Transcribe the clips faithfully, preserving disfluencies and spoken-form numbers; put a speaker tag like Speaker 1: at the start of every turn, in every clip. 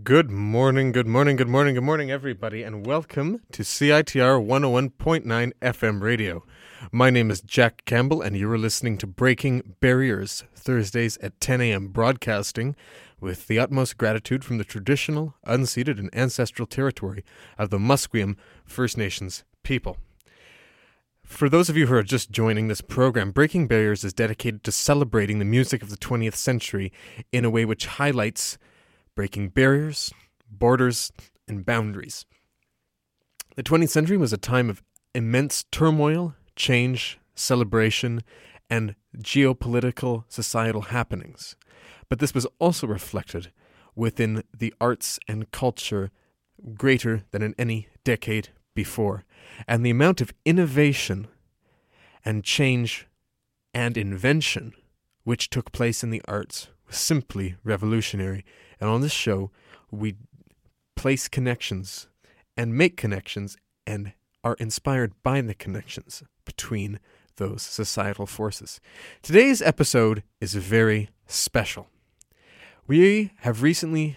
Speaker 1: Good morning, good morning, good morning, good morning, everybody, and welcome to C I T R one oh one point nine F M radio. My name is Jack Campbell, and you are listening to Breaking Barriers, Thursdays at ten a.m., broadcasting with the utmost gratitude from the traditional, unceded, and ancestral territory of the Musqueam First Nations people. For those of you who are just joining this program, Breaking Barriers is dedicated to celebrating the music of the twentieth century in a way which highlights breaking barriers, borders, and boundaries. The twentieth century was a time of immense turmoil, change, celebration, and geopolitical societal happenings. But this was also reflected within the arts and culture greater than in any decade before. And the amount of innovation and change and invention which took place in the arts was simply revolutionary. And on this show, we place connections and make connections and are inspired by the connections between those societal forces. Today's episode is very special. We have recently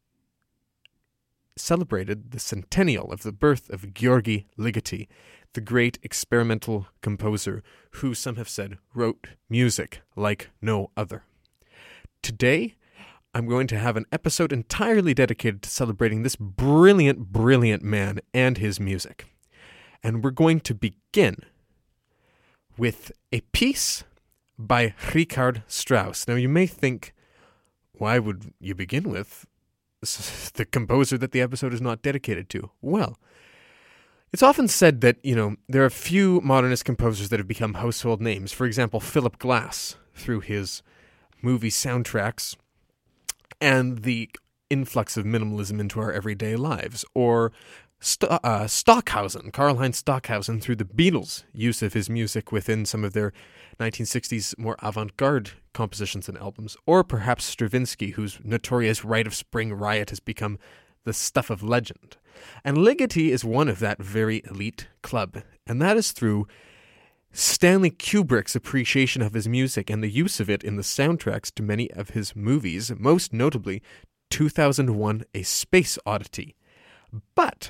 Speaker 1: celebrated the centennial of the birth of Gheorghe Ligeti, the great experimental composer who, some have said, wrote music like no other. Today, I'm going to have an episode entirely dedicated to celebrating this brilliant, brilliant man and his music. And we're going to begin with a piece by Richard Strauss. Now, you may think, why would you begin with the composer that the episode is not dedicated to? Well, it's often said that, you know, there are a few modernist composers that have become household names. For example, Philip Glass, through his movie soundtracks and the influx of minimalism into our everyday lives. Or St- uh, Stockhausen, Karlheinz Stockhausen, through the Beatles' use of his music within some of their nineteen sixties more avant-garde compositions and albums. Or perhaps Stravinsky, whose notorious Rite of Spring Riot has become the stuff of legend. And Ligeti is one of that very elite club, and that is through Stanley Kubrick's appreciation of his music and the use of it in the soundtracks to many of his movies, most notably two thousand one: A Space Oddity. But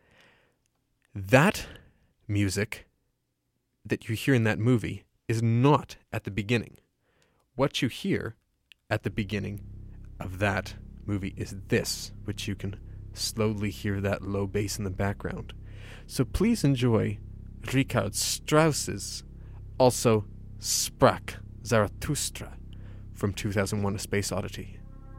Speaker 1: that music that you hear in that movie is not at the beginning. What you hear at the beginning of that movie is this, which you can slowly hear that low bass in the background. So please enjoy Richard Strauss's, also Sprach Zarathustra, from two thousand one: A Space Oddity.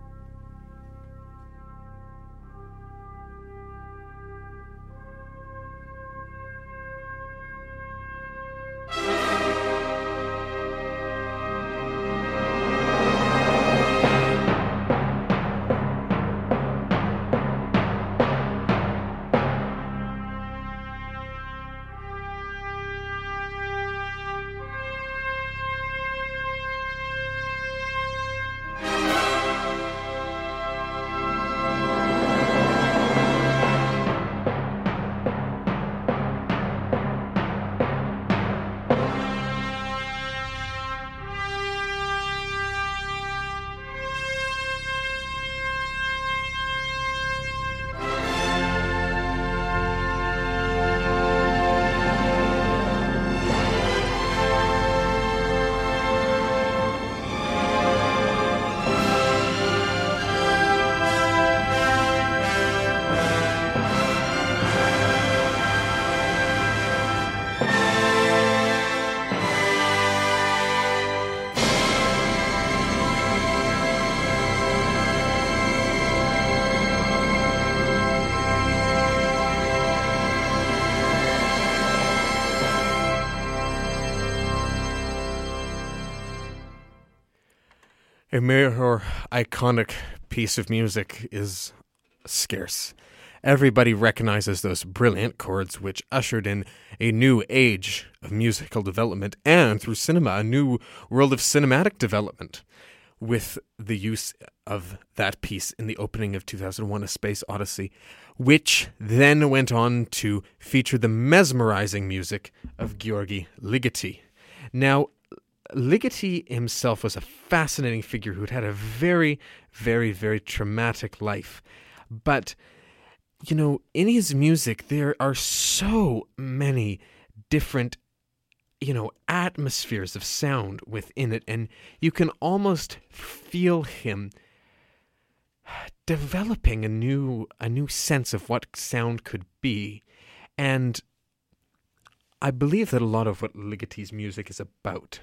Speaker 1: A more iconic piece of music is scarce. Everybody recognizes those brilliant chords which ushered in a new age of musical development and, through cinema, a new world of cinematic development with the use of that piece in the opening of two thousand one: A Space Odyssey, which then went on to feature the mesmerizing music of Gheorghe Ligeti. Now, Ligeti himself was a fascinating figure who had had a very, very, very traumatic life. But, you know, in his music, there are so many different, you know, atmospheres of sound within it, and you can almost feel him developing a new a new sense of what sound could be. And I believe that a lot of what Ligoti's music is about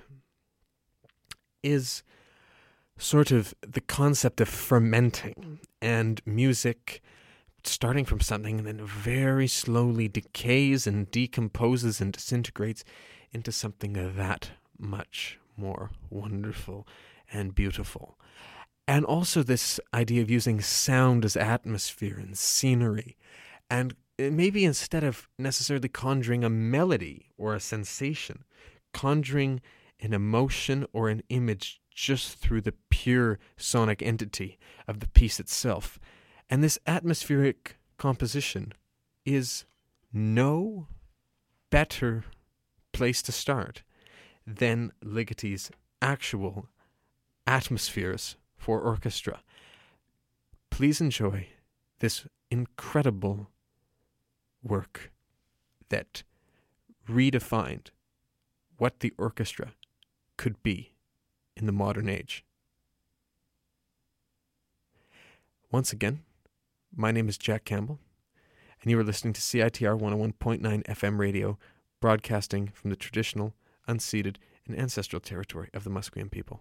Speaker 1: is sort of the concept of fermenting, and music starting from something and then very slowly decays and decomposes and disintegrates into something that much more wonderful and beautiful. And also this idea of using sound as atmosphere and scenery, and maybe instead of necessarily conjuring a melody or a sensation, conjuring an emotion or an image just through the pure sonic entity of the piece itself. And this atmospheric composition is no better place to start than Ligoti's actual atmospheres for orchestra. Please enjoy this incredible work that redefined what the orchestra could be in the modern age. Once again, my name is Jack Campbell, and you are listening to C I T R one oh one point nine F M radio, broadcasting from the traditional, unceded, and ancestral territory of the Musqueam people.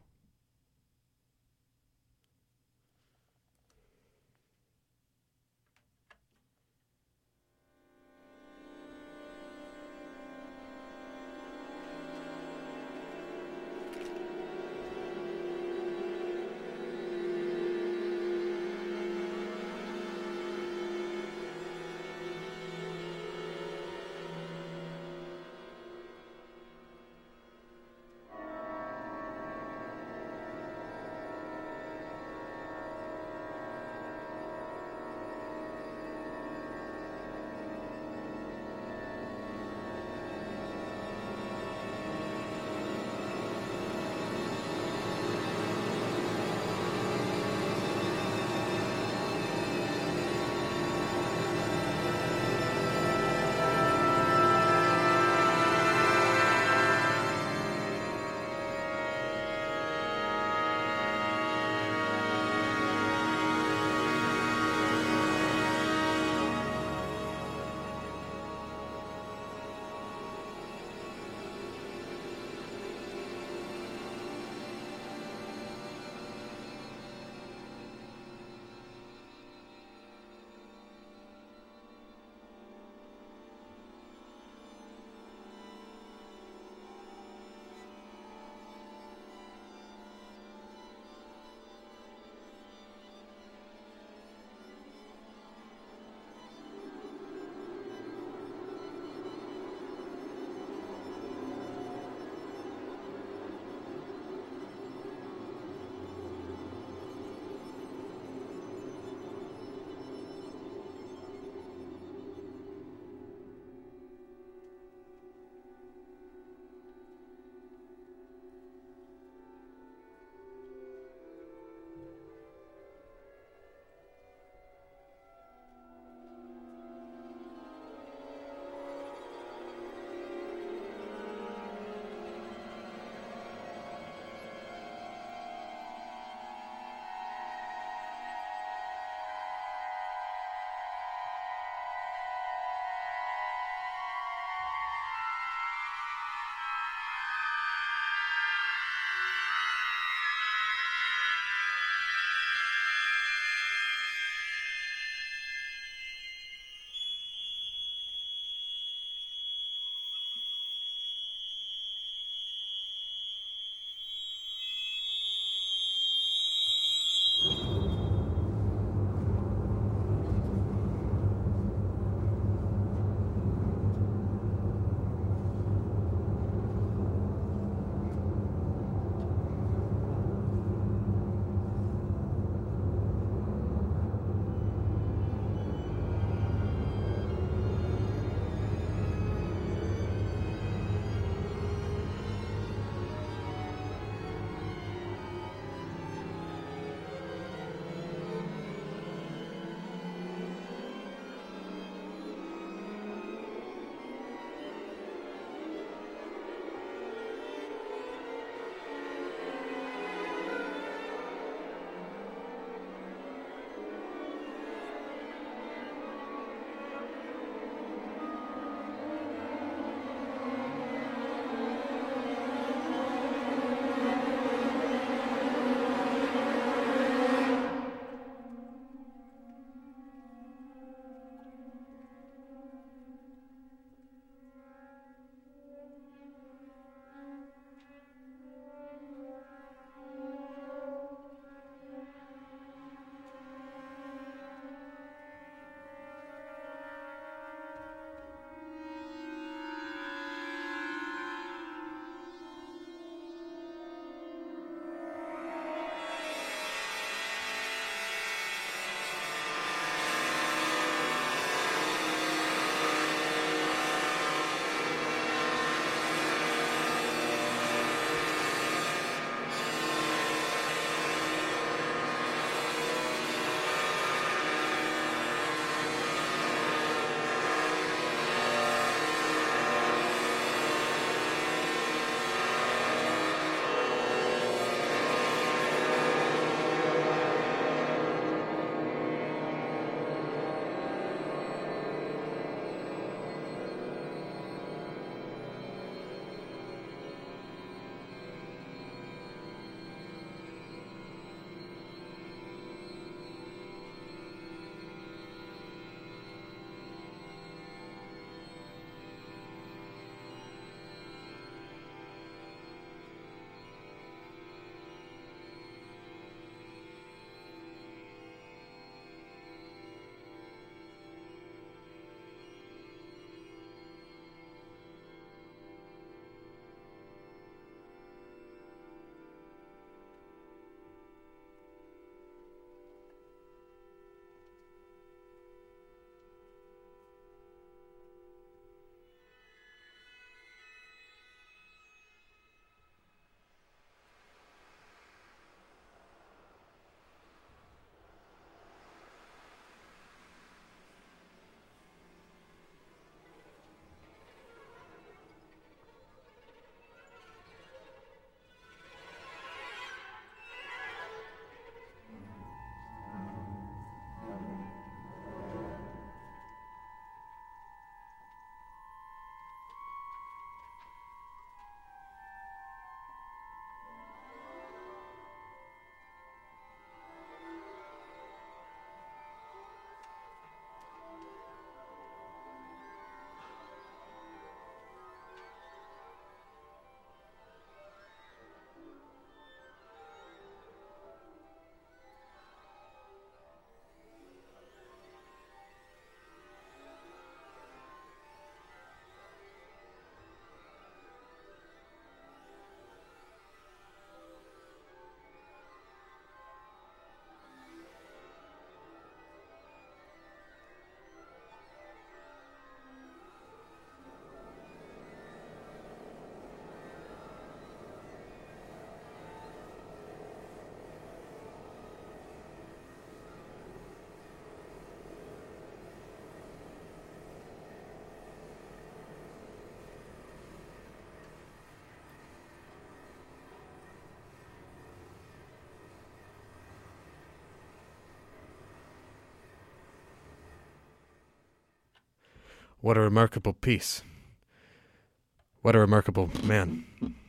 Speaker 1: What a remarkable piece. What a remarkable man.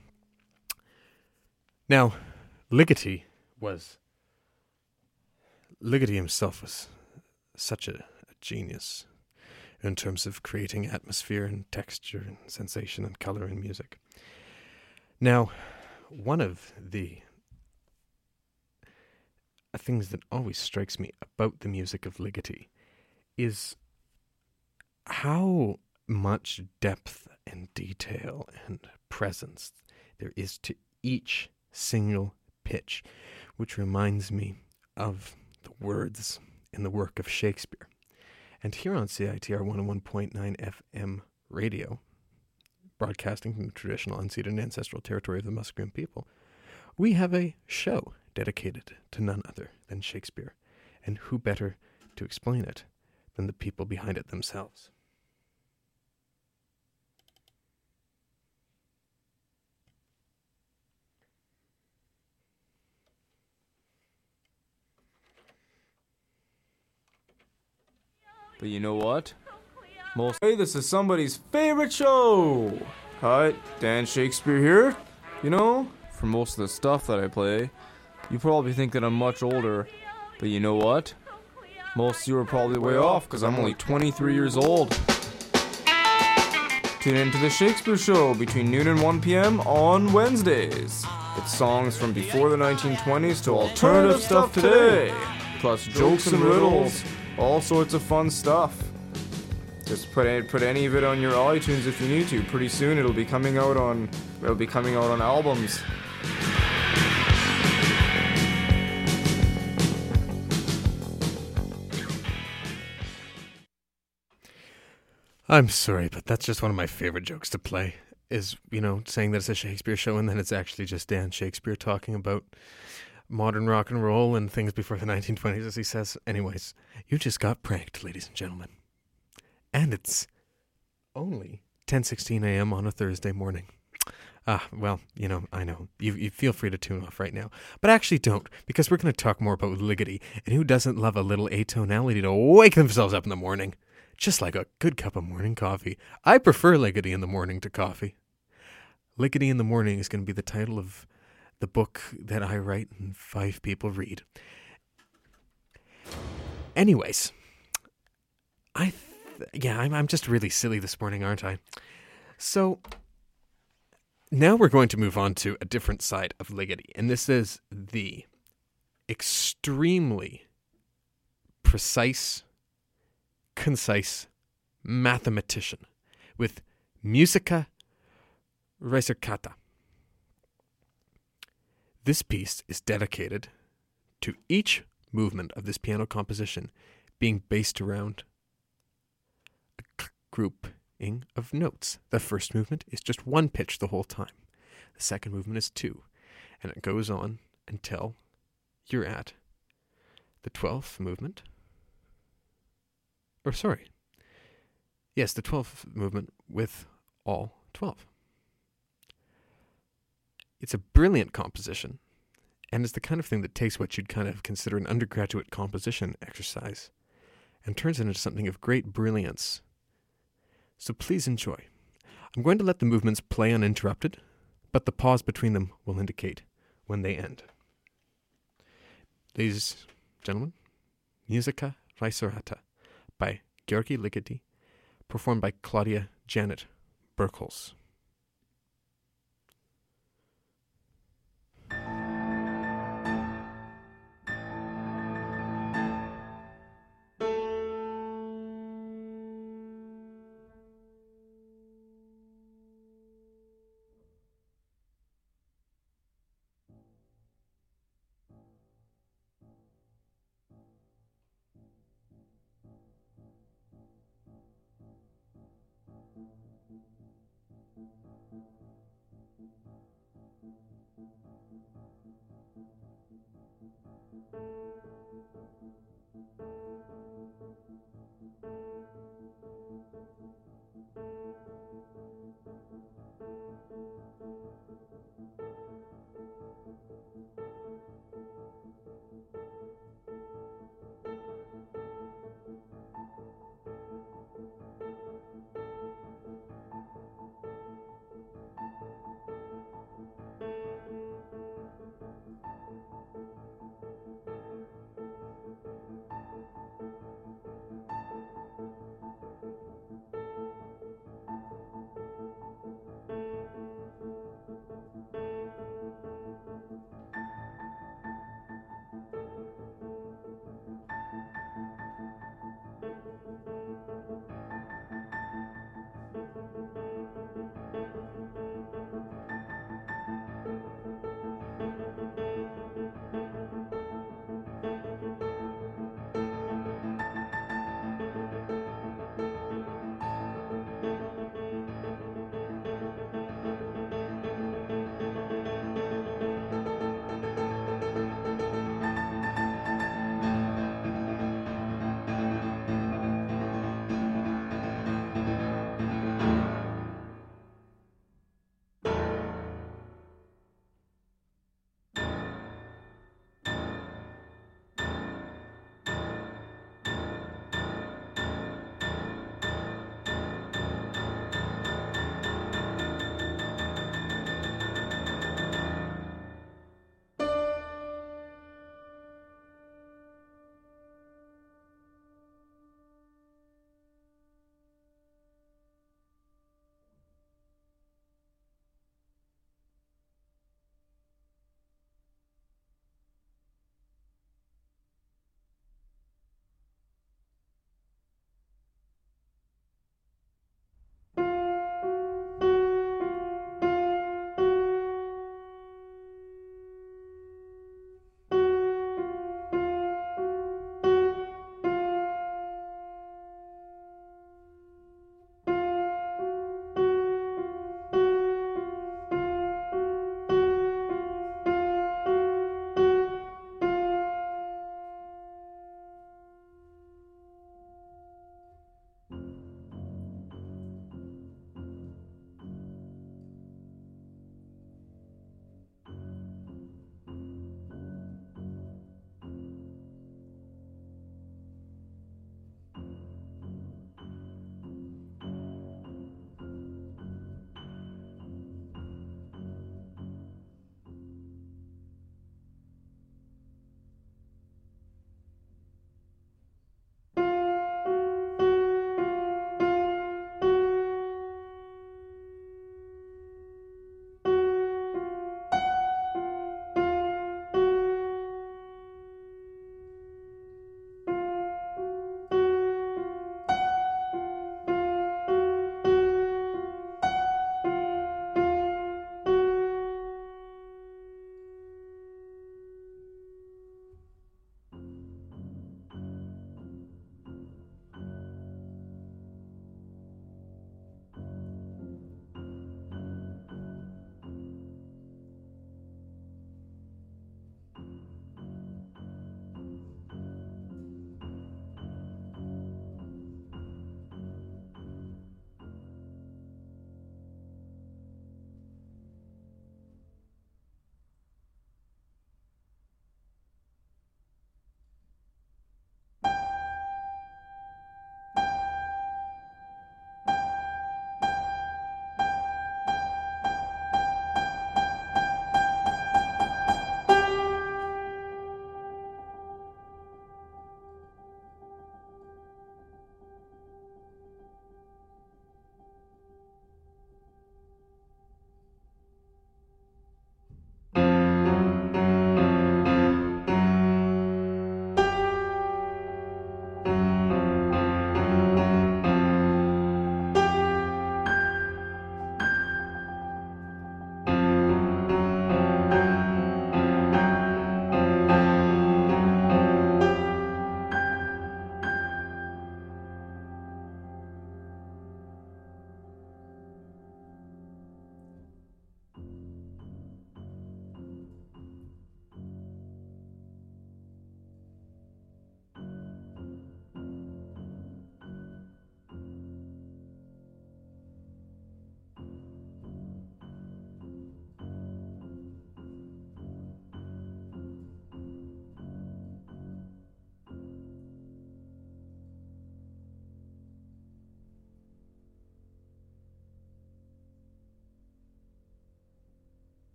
Speaker 1: Now, Ligeti was... Ligeti himself was such a, a genius in terms of creating atmosphere and texture and sensation and color in music. Now, one of the things that always strikes me about the music of Ligeti is how much depth and detail and presence there is to each single pitch, which reminds me of the words in the work of Shakespeare. And here on C I T R one oh one point nine F M radio, broadcasting from the traditional unceded and ancestral territory of the Musqueam people, we have a show dedicated to none other than Shakespeare. And who better to explain it than the people behind it themselves?
Speaker 2: But you know what? Most hey, this is somebody's favorite show! Hi, Dan Shakespeare here. You know, for most of the stuff that I play, you probably think that I'm much older. But you know what? Most of you are probably way off, because I'm only twenty-three years old. Tune in to the Shakespeare Show between noon and one p.m. on Wednesdays. It's songs from before the nineteen twenties to alternative stuff today. Plus jokes and riddles. All sorts of fun stuff. Just put any, put any of it on your iTunes if you need to. Pretty soon it'll be coming out on it'll be coming out on albums.
Speaker 1: I'm sorry, but that's just one of my favorite jokes to play. Is, you know, saying that it's a Shakespeare show and then it's actually just Dan Shakespeare talking about modern rock and roll and things before the nineteen twenties, as he says. Anyways, you just got pranked, ladies and gentlemen. And it's only ten sixteen a.m. on a Thursday morning. Ah, well, you know, I know. You, you feel free to tune off right now. But actually don't, because we're going to talk more about Ligeti. And who doesn't love a little atonality to wake themselves up in the morning? Just like a good cup of morning coffee. I prefer Ligeti in the morning to coffee. Ligeti in the Morning is going to be the title of the book that I write and five people read. Anyways, I, th- yeah, I'm, I'm just really silly this morning, aren't I? So now we're going to move on to a different side of Ligeti, and this is the extremely precise, concise mathematician with Musica Ricercata. This piece is dedicated to each movement of this piano composition being based around a grouping of notes. The first movement is just one pitch the whole time. The second movement is two. And it goes on until you're at the twelfth movement. Or sorry. Yes, the twelfth movement with all twelve. It's a brilliant composition, and it's the kind of thing that takes what you'd kind of consider an undergraduate composition exercise and turns it into something of great brilliance. So please enjoy. I'm going to let the movements play uninterrupted, but the pause between them will indicate when they end. Ladies and gentlemen, Musica Ricercata by György Ligeti, performed by Claudia Janet Burkholz.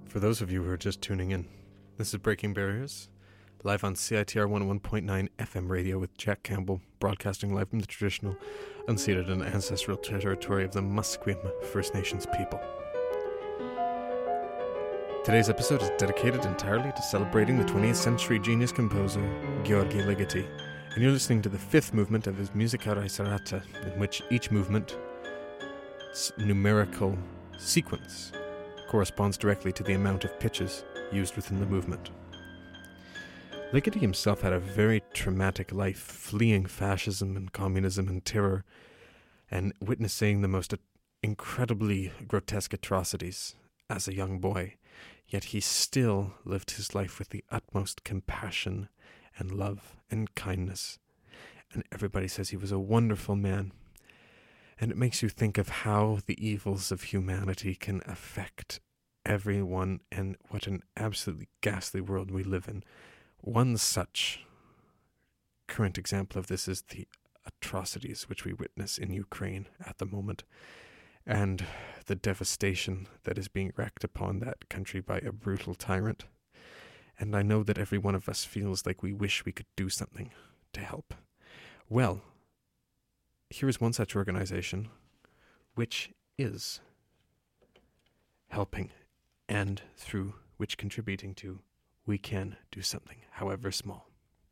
Speaker 1: For those of you who are just tuning in, this is Breaking Barriers, live on C I T R one oh one point nine F M radio with Jack Campbell, broadcasting live from the traditional, unceded and ancestral territory of the Musqueam First Nations people. Today's episode is dedicated entirely to celebrating the twentieth century genius composer Gheorghe Ligeti, and you're listening to the fifth movement of his Musica Raiserata, in which each movement's numerical sequence corresponds directly to the amount of pitches used within the movement. Ligeti himself had a very traumatic life, fleeing fascism and communism and terror, and witnessing the most incredibly grotesque atrocities as a young boy, yet he still lived his life with the utmost compassion and love and kindness, and everybody says he was a wonderful man. And it makes you think of how the evils of humanity can affect everyone and what an absolutely ghastly world we live in. One such current example of this is the atrocities which we witness in Ukraine at the moment, and the devastation that is being wreaked upon that country by a brutal tyrant. And I know that every one of us feels like we wish we could do something to help. Well, here is one such organization which is helping, and through which contributing to we can do something, however small.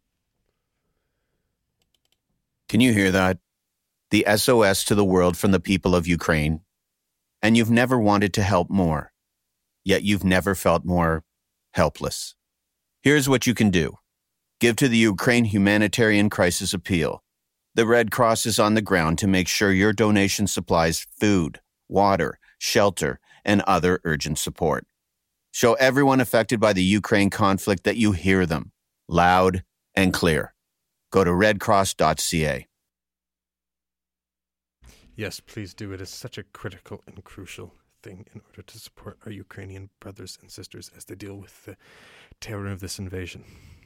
Speaker 3: Can you hear that? The S O S to the world from the people of Ukraine. And you've never wanted to help more, yet you've never felt more helpless. Here's what you can do. Give to the Ukraine Humanitarian Crisis Appeal. The Red Cross is on the ground to make sure your donation supplies food, water, shelter, and other urgent support. Show everyone affected by the Ukraine conflict that you hear them, loud and clear. Go to red cross dot c a.
Speaker 1: Yes, please do. It is such a critical and crucial thing in order to support our Ukrainian brothers and sisters as they deal with the terror of this invasion.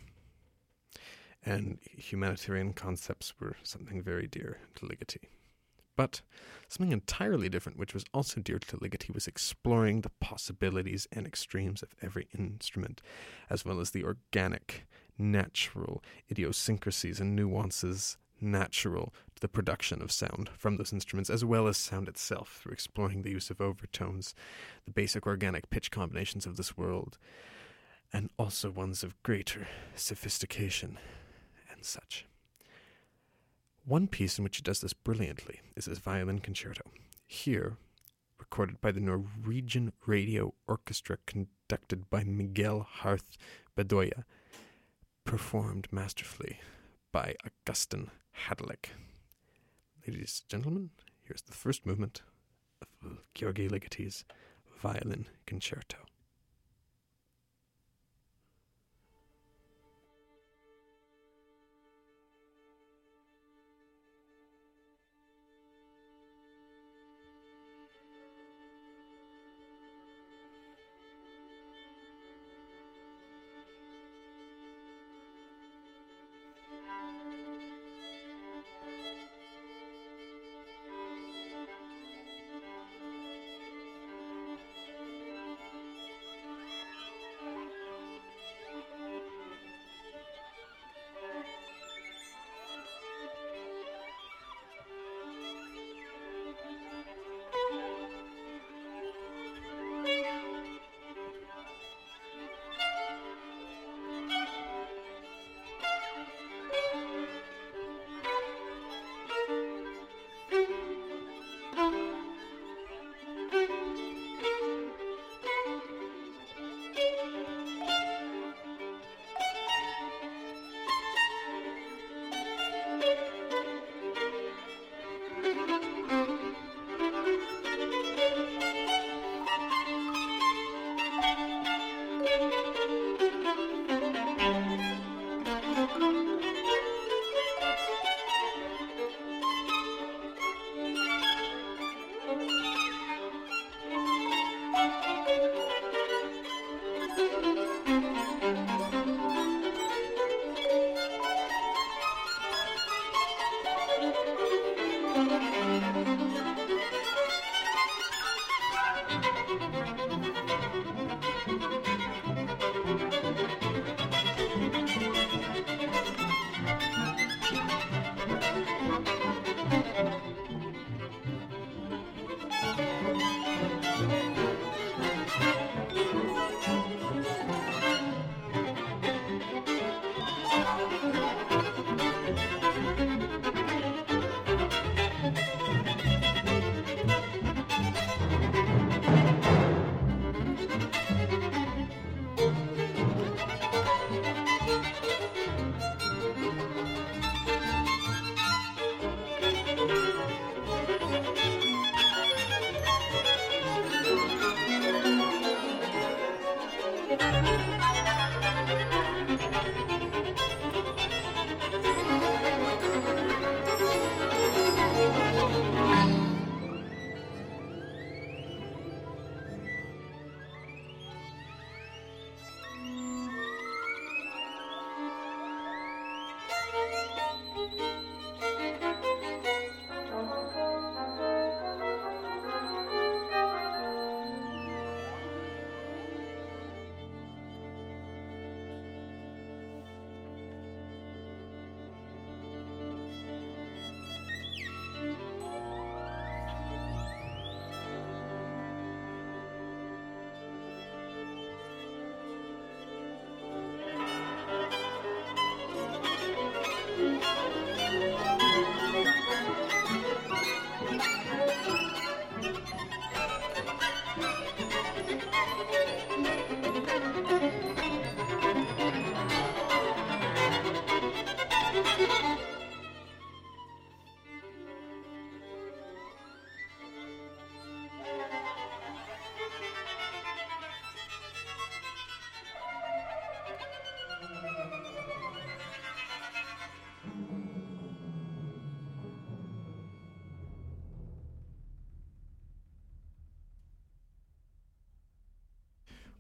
Speaker 1: And humanitarian concepts were something very dear to Ligeti. But something entirely different, which was also dear to Ligeti, was exploring the possibilities and extremes of every instrument, as well as the organic, natural idiosyncrasies and nuances natural to the production of sound from those instruments, as well as sound itself, through exploring the use of overtones, the basic organic pitch combinations of this world, and also ones of greater sophistication and such. One piece in which he does this brilliantly is his violin concerto. Here, recorded by the Norwegian Radio Orchestra, conducted by Miguel Harth Bedoya, performed masterfully by Augustin Hadalek. Ladies and gentlemen, here's the first movement of Gheorghe Ligeti's violin concerto.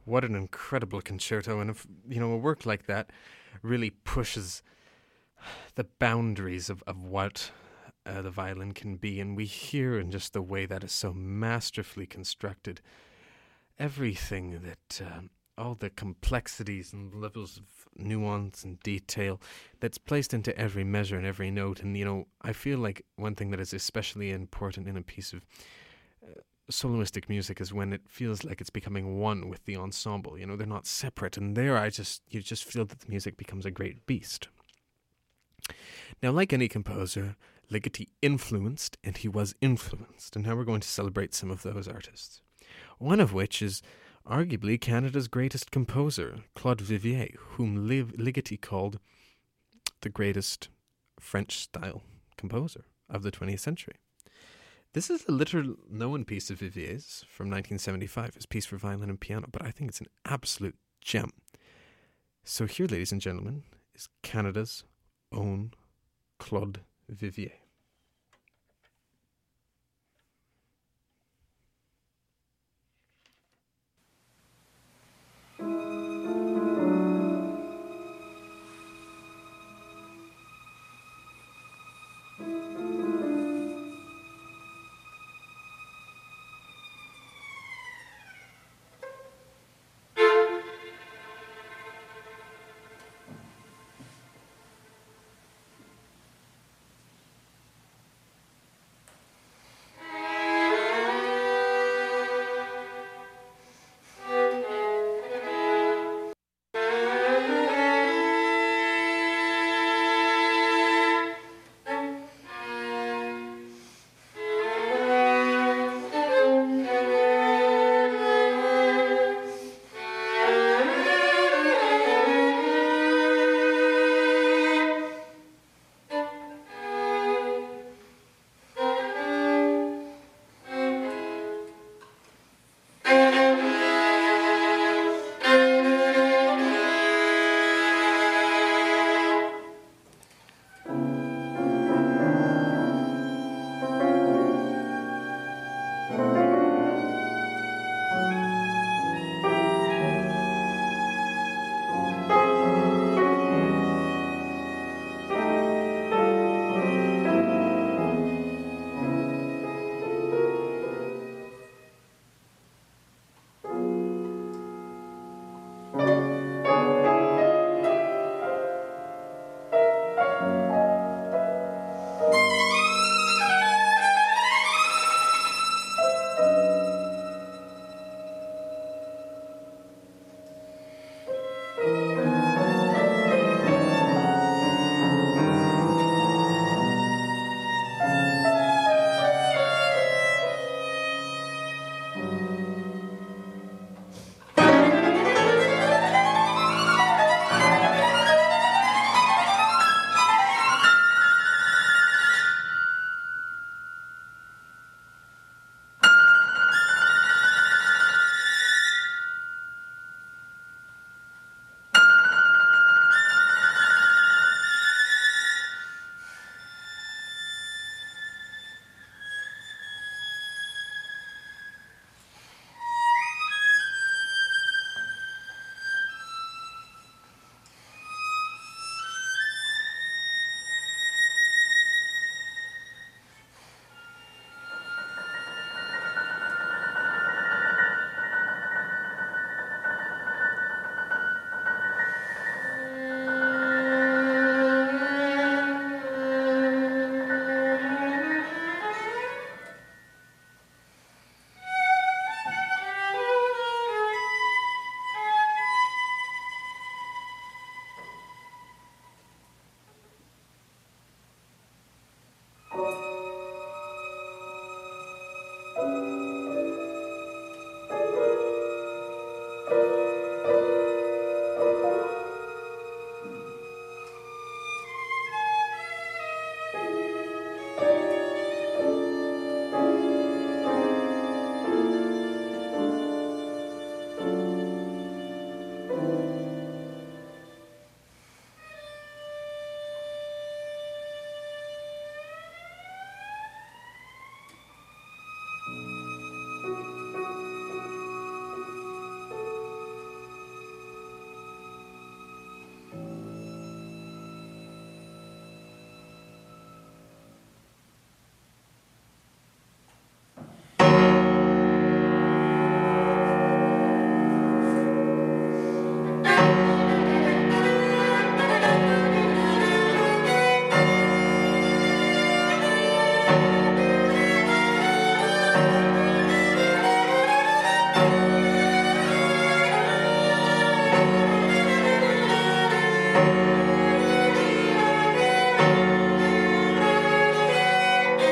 Speaker 1: What an incredible concerto. And if, you know, a work like that really pushes the boundaries of, of what uh, the violin can be. And we hear in just the way that is so masterfully constructed everything that, um, all the complexities and levels of nuance and detail that's placed into every measure and every note. And, you know, I feel like one thing that is especially important in a piece of uh, soloistic music is when it feels like it's becoming one with the ensemble. You know, they're not separate. And there I just, you just feel that the music becomes a great beast. Now, like any composer, Ligeti influenced, and he was influenced. And now we're going to celebrate some of those artists. One of which is arguably Canada's greatest composer, Claude Vivier, whom Liv- Ligeti called the greatest French-style composer of the twentieth century. This is a little-known piece of Vivier's from nineteen seventy-five, his piece for violin and piano, but I think it's an absolute gem. So here, ladies and gentlemen, is Canada's own Claude Vivier.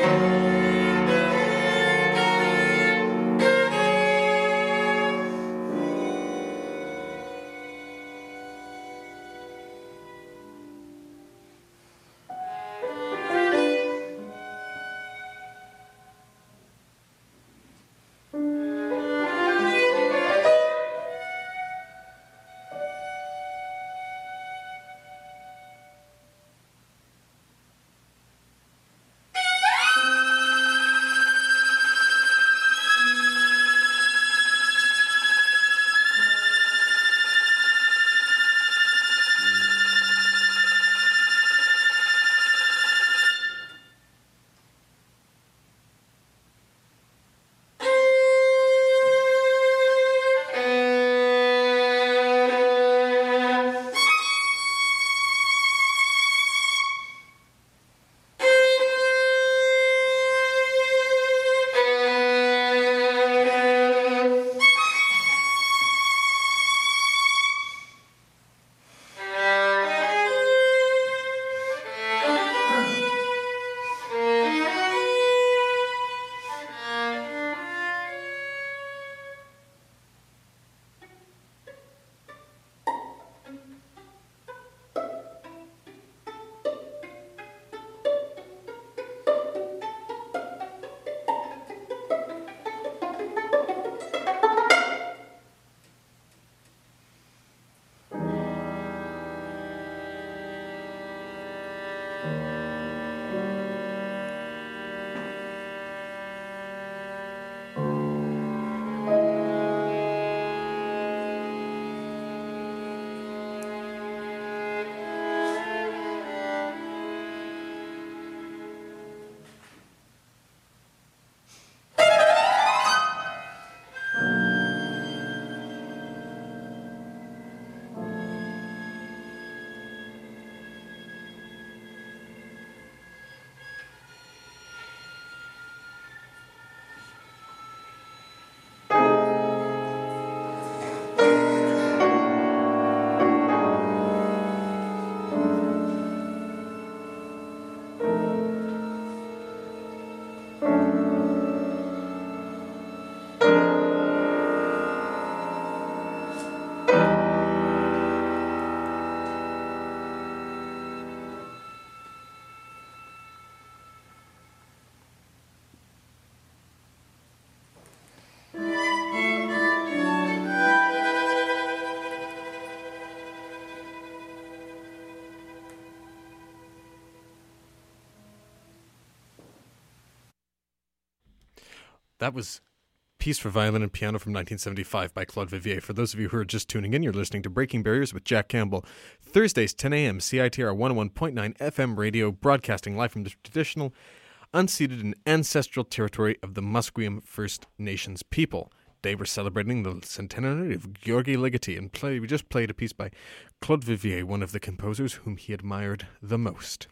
Speaker 1: That was Piece for Violin and Piano from nineteen seventy-five by Claude Vivier. For those of you who are just tuning in, you're listening to Breaking Barriers with Jack Campbell. Thursdays, ten a.m., C I T R one oh one point nine F M radio, broadcasting live from the traditional, unceded and ancestral territory of the Musqueam First Nations people. Today we're celebrating the centenary of Gyorgy Ligeti, and play, we just played a piece by Claude Vivier, one of the composers whom he admired the most.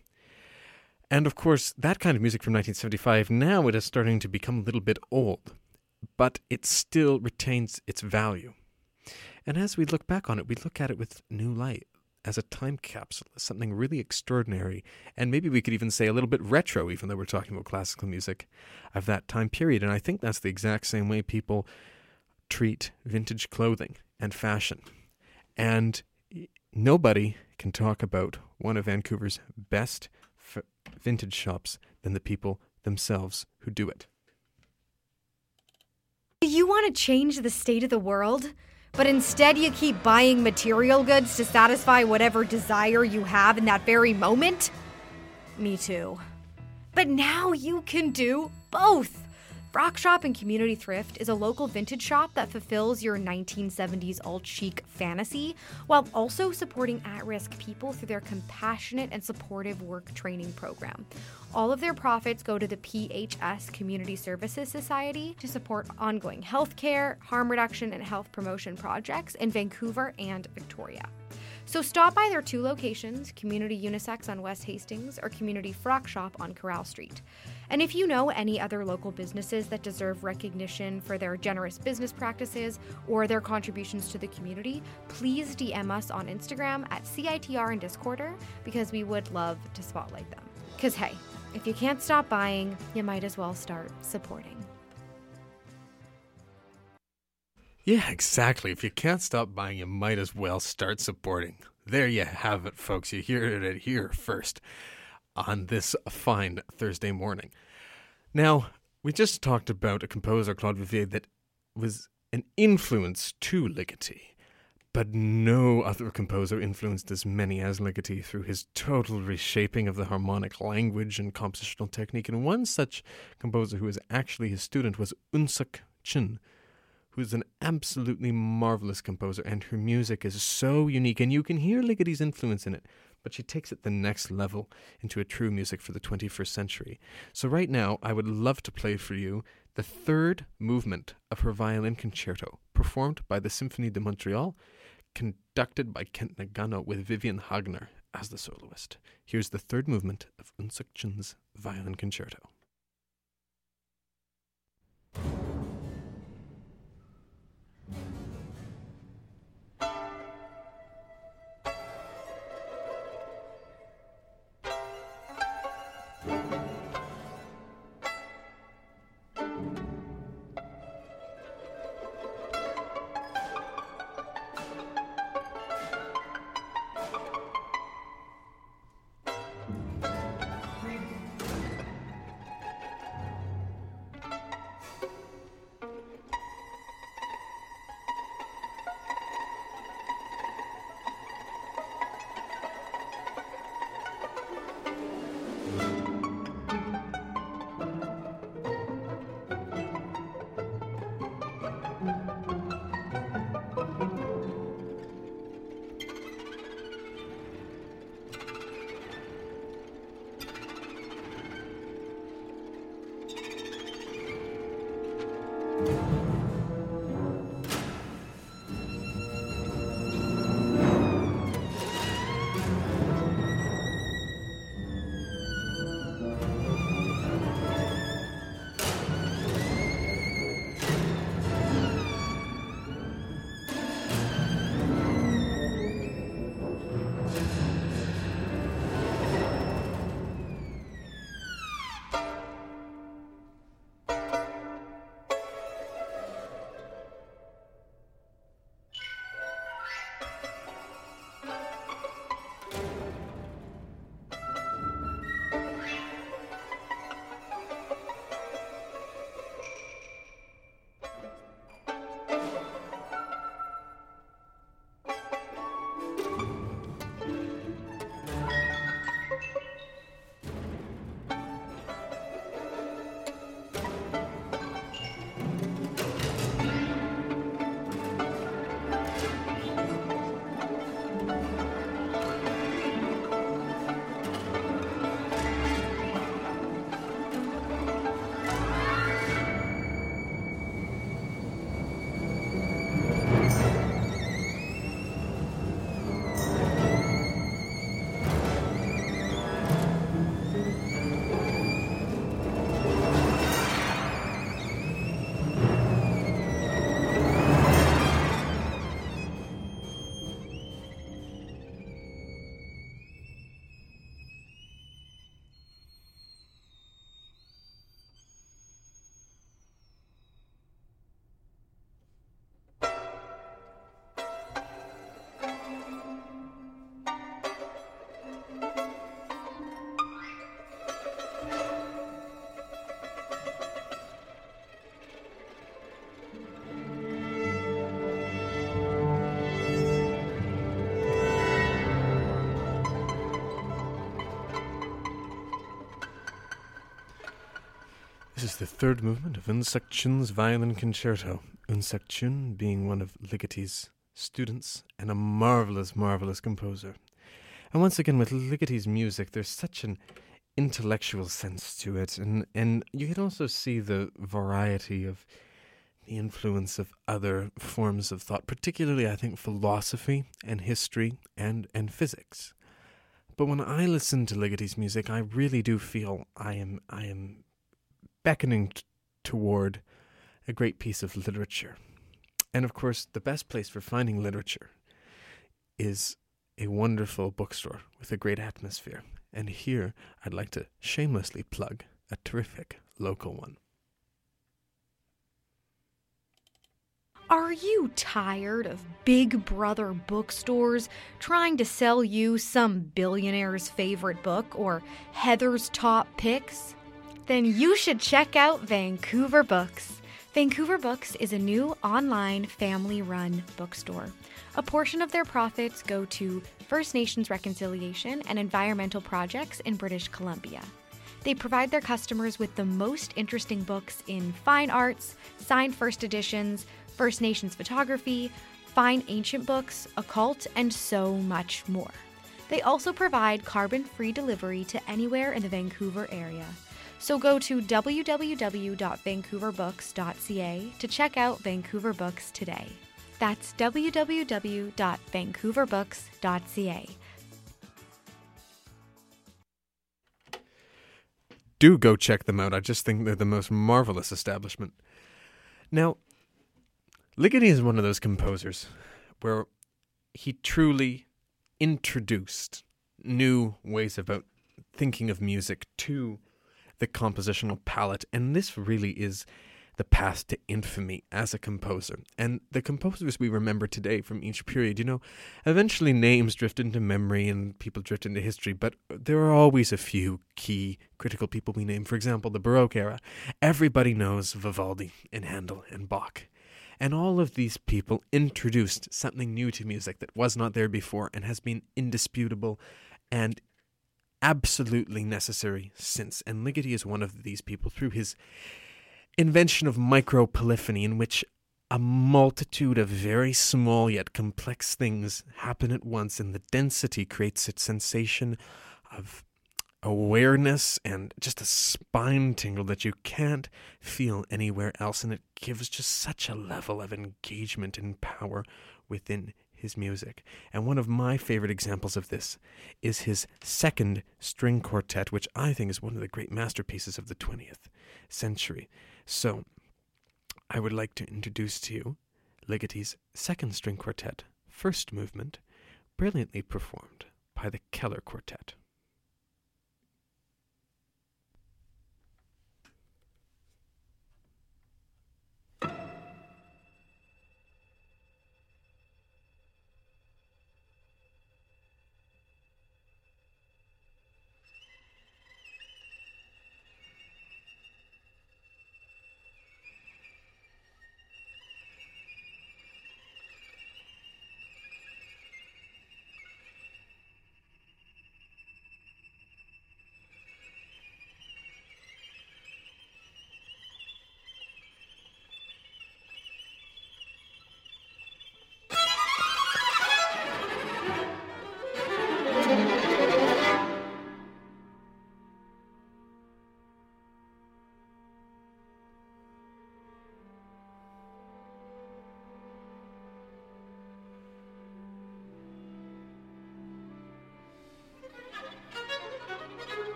Speaker 1: And of course, that kind of music from nineteen seventy-five, now it is starting to become a little bit old, but it still retains its value. And as we look back on it, we look at it with new light, as a time capsule, as something really extraordinary, and maybe we could even say a little bit retro, even though we're talking about classical music, of that time period. And I think that's the exact same way people treat vintage clothing and fashion. And nobody can talk about one of Vancouver's best f- vintage shops than the people themselves who do it.
Speaker 4: You want to change the state of the world, but instead you keep buying material goods to satisfy whatever desire you have in that very moment? Me too. But now you can do both. Frock Shop and Community Thrift is a local vintage shop that fulfills your nineteen seventies alt-chic fantasy while also supporting at-risk people through their compassionate and supportive work training program. All of their profits go to the P H S Community Services Society to support ongoing healthcare, harm reduction, and health promotion projects in Vancouver and Victoria. So stop by their two locations, Community Unisex on West Hastings or Community Frock Shop on Corral Street. And if you know any other local businesses that deserve recognition for their generous business practices or their contributions to the community, please D M us on Instagram at C I T R and Discorder, because we would love to spotlight them. Because hey, if you can't stop buying, you might as well start supporting.
Speaker 1: Yeah, exactly. If you can't stop buying, you might as well start supporting. There you have it, folks. You hear it here first on this fine Thursday morning. Now, we just talked about a composer, Claude Vivier, that was an influence to Ligeti, but no other composer influenced as many as Ligeti through his total reshaping of the harmonic language and compositional technique. And one such composer who was actually his student was Eunseok Chun, who's an absolutely marvelous composer, and her music is so unique, and you can hear Ligeti's influence in it, but she takes it the next level into a true music for the twenty-first century. So right now, I would love to play for you the third movement of her violin concerto, performed by the Symphonie de Montreal, conducted by Kent Nagano with Vivian Hagner as the soloist. Here's the third movement of Eunseok Chun's violin concerto. This is the third movement of Eunseok Chun's violin concerto. Eunseok Chun being one of Ligeti's students and a marvelous, marvelous composer. And once again, with Ligeti's music, there's such an intellectual sense to it, and, and you can also see the variety of the influence of other forms of thought, particularly, I think, philosophy and history and, and physics. But when I listen to Ligeti's music, I really do feel I am I am beckoning t- toward a great piece of literature. And of course, the best place for finding literature is a wonderful bookstore with a great atmosphere. And here I'd like to shamelessly plug a terrific local one.
Speaker 4: Are you tired of Big Brother bookstores trying to sell you some billionaire's favorite book or Heather's top picks? Then you should check out Vancouver Books. Vancouver Books is a new online family-run bookstore. A portion of their profits go to First Nations reconciliation and environmental projects in British Columbia. They provide their customers with the most interesting books in fine arts, signed first editions, First Nations photography, fine ancient books, occult, and so much more. They also provide carbon-free delivery to anywhere in the Vancouver area. So go to w w w dot vancouver books dot c a to check out Vancouver Books today. That's w w w dot vancouver books dot c a.
Speaker 1: Do go check them out. I just think they're the most marvelous establishment. Now, Ligeti is one of those composers where he truly introduced new ways about thinking of music to the compositional palette, and this really is the path to infamy as a composer. And the composers we remember today from each period, you know, eventually names drift into memory and people drift into history, but there are always a few key critical people we name. For example, the Baroque era. Everybody knows Vivaldi and Handel and Bach. And all of these people introduced something new to music that was not there before and has been indisputable and absolutely necessary since. And Ligeti is one of these people through his invention of micropolyphony, in which a multitude of very small yet complex things happen at once, and the density creates a sensation of awareness and just a spine tingle that you can't feel anywhere else, and it gives just such a level of engagement and power within his music. And one of my favorite examples of this is his second string quartet, which I think is one of the great masterpieces of the twentieth century. So I would like to introduce to you Ligeti's second string quartet, first movement, brilliantly performed by the Keller Quartet.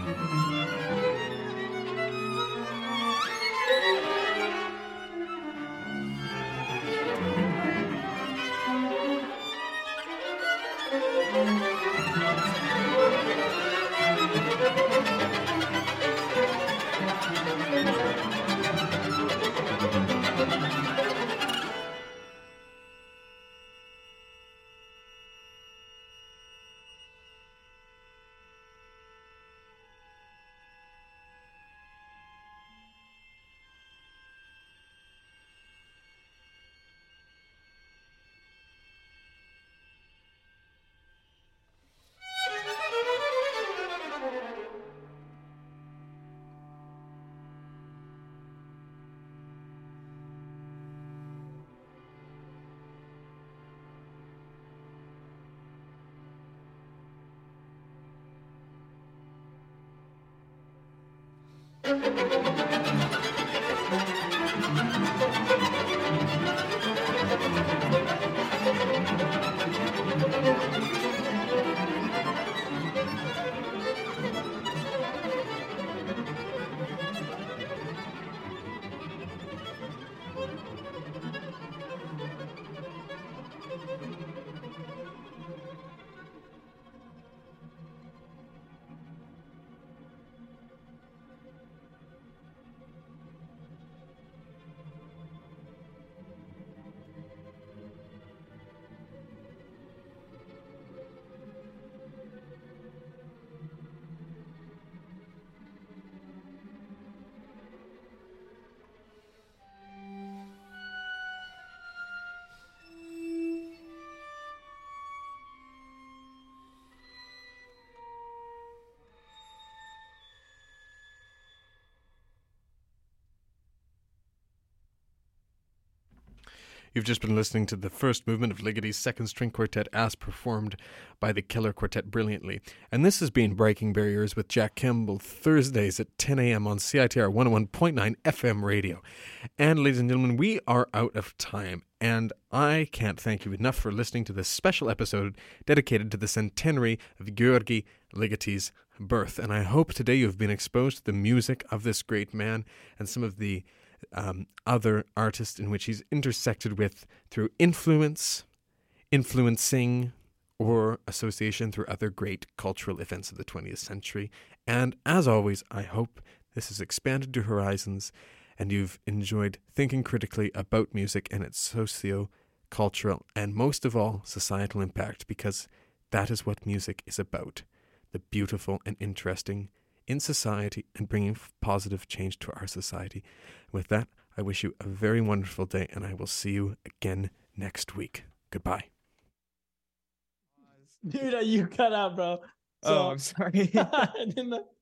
Speaker 1: You've just been listening to the first movement of Ligeti's second string quartet as performed by the Keller Quartet brilliantly. And this has been Breaking Barriers with Jack Campbell, Thursdays at ten a.m. on C I T R one oh one point nine F M radio. And ladies and gentlemen, we are out of time. And I can't thank you enough for listening to this special episode dedicated to the centenary of Georgi Ligeti's birth. And I hope today you've been exposed to the music of this great man and some of the Um, other artists in which he's intersected with through influence, influencing, or association through other great cultural events of the twentieth century. And as always, I hope this has expanded your horizons and you've enjoyed thinking critically about music and its socio-cultural and most of all societal impact, because that is what music is about, the beautiful and interesting in society and bringing positive change to our society. With that, I wish you a very wonderful day, and I will see you again next week. Goodbye.
Speaker 5: Dude, you cut out, bro. So,
Speaker 2: oh, I'm sorry.
Speaker 5: I didn't know.